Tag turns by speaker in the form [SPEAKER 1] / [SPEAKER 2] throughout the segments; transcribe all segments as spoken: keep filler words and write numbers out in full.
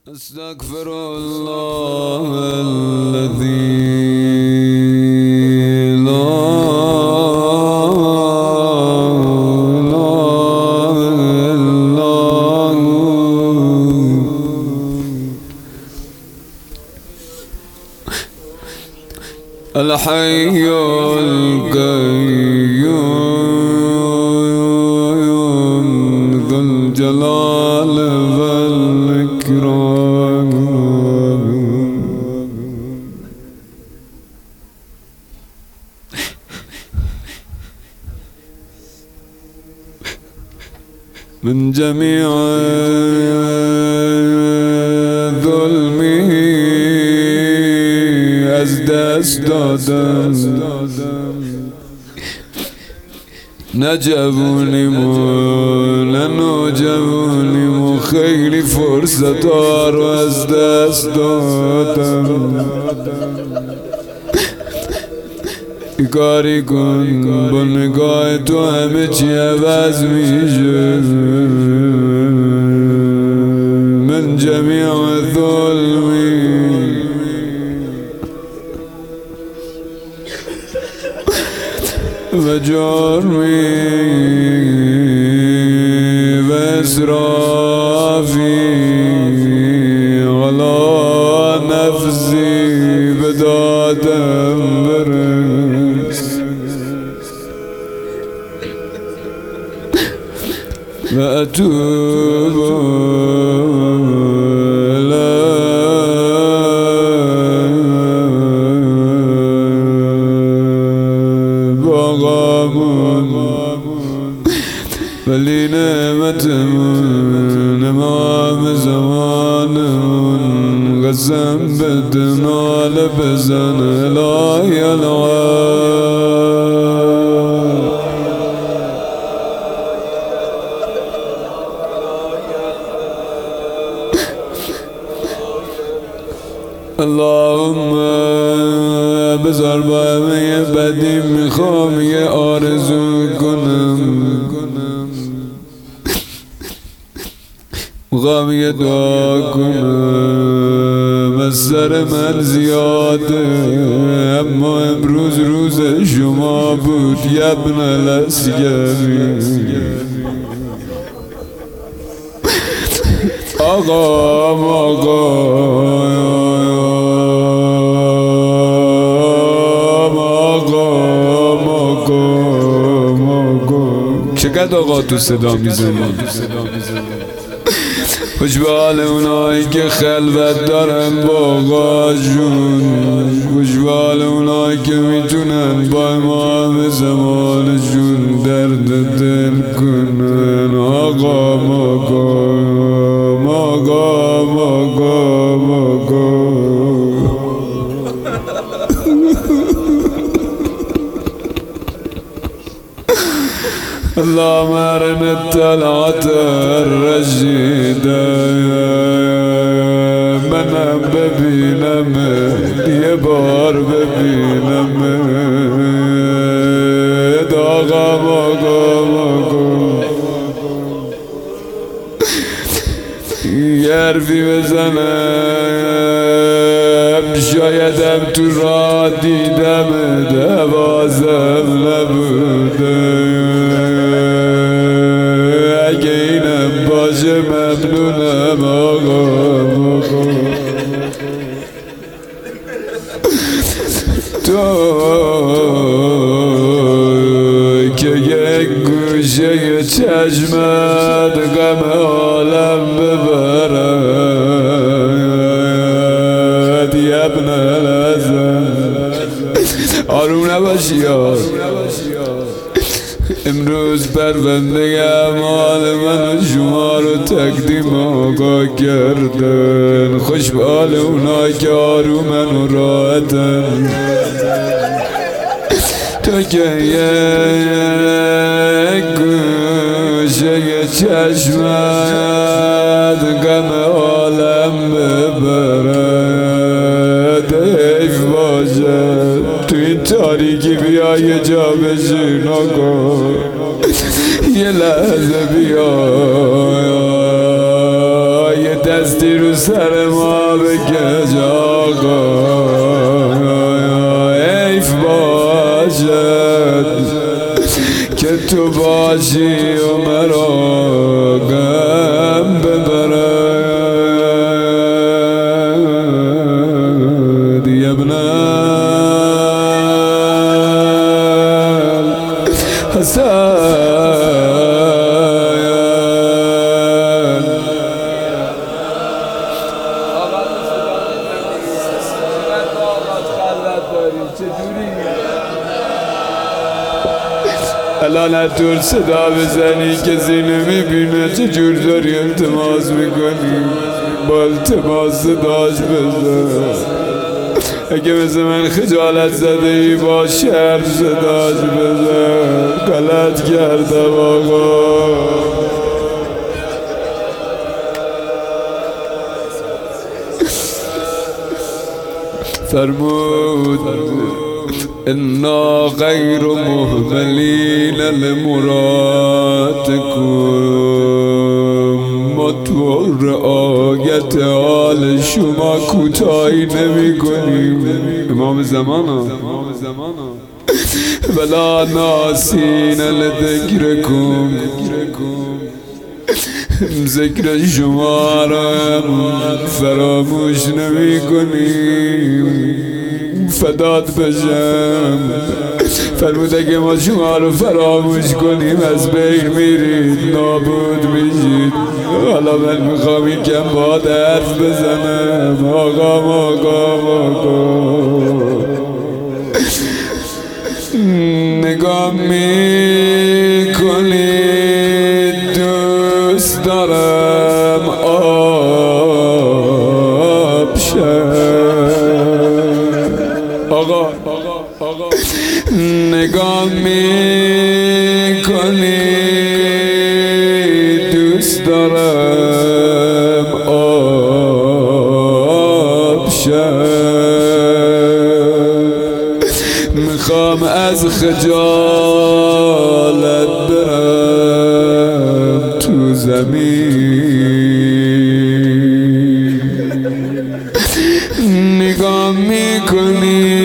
[SPEAKER 1] استغفر الله الذي لا اله الا هو الحي القيوم ذو الجلال والإكرام من جميع ظلمه از دست دادم نه جوونیم و نه نوجوانیم و خیلی فرصت ها رو از دست دادم. کاری کن با نگاه تو همه چی عوض میشه. من جمیع ظلمی و جرمی و اسرافی غلا نفسی بدادم برس و اتوب ولی نعمتمون امام زمانمون قسم بده ناله بزن الهی العال. اللهم بذار با همه بدی میخوام یه آرزو کنم، میخوام یه دعا کنم. از سر من زیاده اما امروز روز شما بود یبن الاسگری. آقا آقا چقدر آقا تو صدا میزنی. خوش به حال اونایی که خلوت دارن با آقا جون، خوش به حال اونایی که میتونن با امام زمان جون درد دل کنن. آقا آقا آقا آقا آقا اللهم ارنا الطلعة الرشيدة. منم ببینم یه بار ببینم آقا آقا آقا یه حرفی بزنم شایدم تو را دیدم دوازم نبوده. اگه اینم باشه ممنونم آقا آقا. تو که یک گوشه چشمت غم عالم ببرد یبن الحسن. آروم نباشی یار. امروز پرونده اعمال من و شما رو تقدیم آقا کردن. خوش به حال اونایی که آرومن و راحتن. تو که یک گوشه چشمت غم عالم ببرد. حیف باشد تو این تاریکی بیا یه جا بشین آقا. یه لحظه بیا یه دست دستی رو سر ما بکش آقا حیف باشد که تو باشی و مرا غم ببرد یا ابن الحسن الان هتور صدا بزنی کسی نمیبینه چجور داری التماس میکنی با التماس صداش بزن اگه مثل من خجالت زده ای با شرم صداش بزن غلط کردم آقا فرمود انا غیر مهملین لمرادکم ما تو رعایت حال شما کوتاهی نمی کنیم امام زمان ولا ناسین لذکرکم ذکر شما را فراموش نمی کنیم فدات بشم فرموده که ما شما رو فراموش کنیم از بین میرید نابود میشید حالا من میخوام این کم با حرف بزنم آقا آقا آقا نگاه میکنید دوست دارم آب شد آقا نگاه میکنی دوست دارم آب شد میخوام از خجالت برم تو زمین نگاه میکنی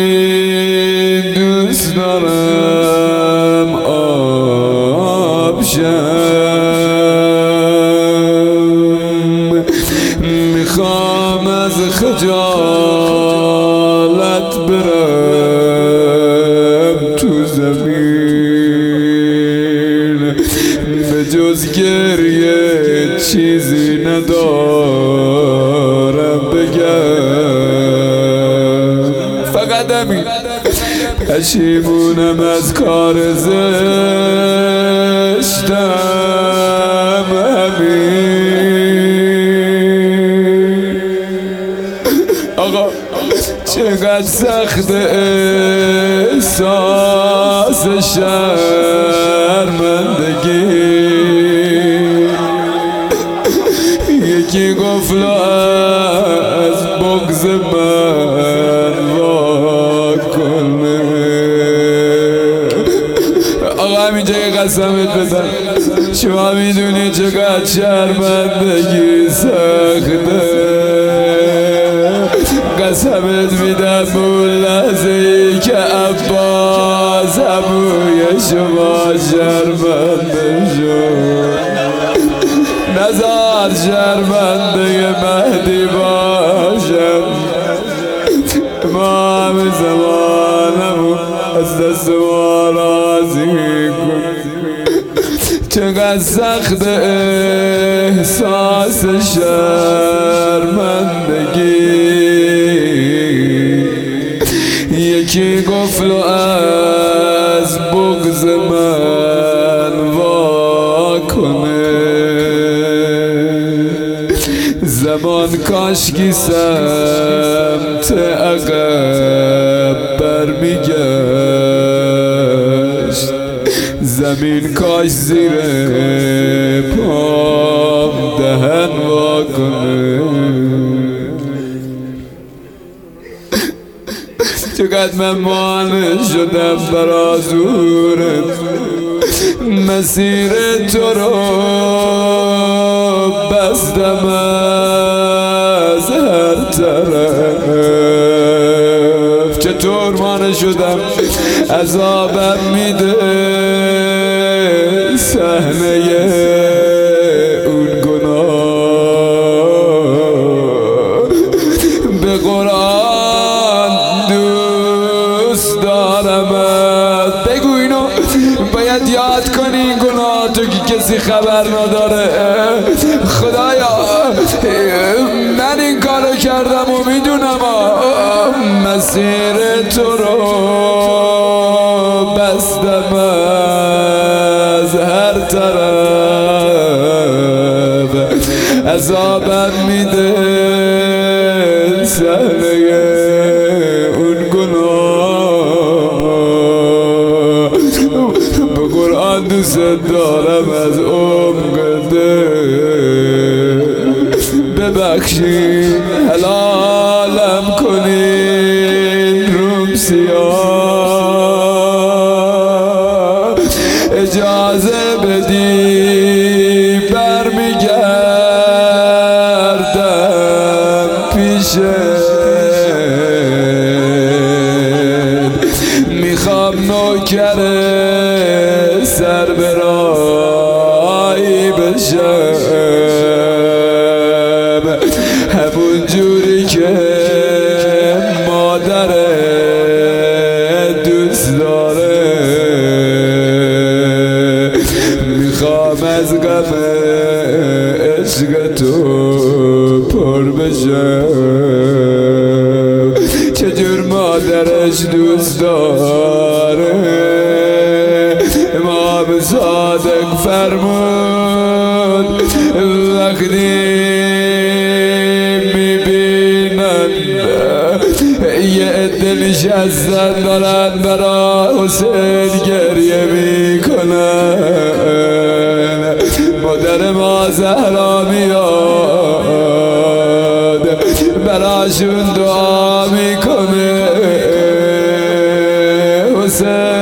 [SPEAKER 1] دوست دارم آب شم میخوام از خجالت برم تو زمین به جز گریه چیزی ندارم بگم فقط همین پشیمونم از کار زشتم همین آقا چقدر سخت احساس شرمندگی یکی گفت از بغض من واکنه آقا همینجا یه قسمت بزن شما میدونی چقدر شرمندگی سخته قسمت میدم اون لحظه ای که عباس ابوی شما شرمنده شد نزار شرمنده مهدی باشم امام زمانم از دست ما راضی کن چقدر سخت احساس شرمندگی یکی گفت از بغض من واکنه زمان کاشکی سمت عقب برمیگشت زمین کاش زیر پام دهن واکنه چقدر من مانع شدم بر آزورت مسیر تو رو بستم از هر طرف. چطور من شدم عذابم میده صحنه اون گناه. به قرآن دوست دارمت، بگو اینو باید یاد کنی این گناه تو که کسی خبر نداره. خدایا من این کارو کردم و میدونم مسیر تو رو بستم از هر طرف. عذابم میده صحنه اون گناه. به قرآن دوست دارم از عمق دل، ببخشین حلالم کنین روم سیاه. اجازه بدی برمیگردم پیشت، میخوام نوکر سر برایی بشم، همون جوری که مادر دوست داره. میخوام از غم عشق تو پر بشم. چجور مادرش دوست داره. امام صادق فرمود وقتی میبینن یه عده نشستن دارن برا حسین گریه میکنن، مادر ما زهرا میاد براشون دعا میکنه. حسین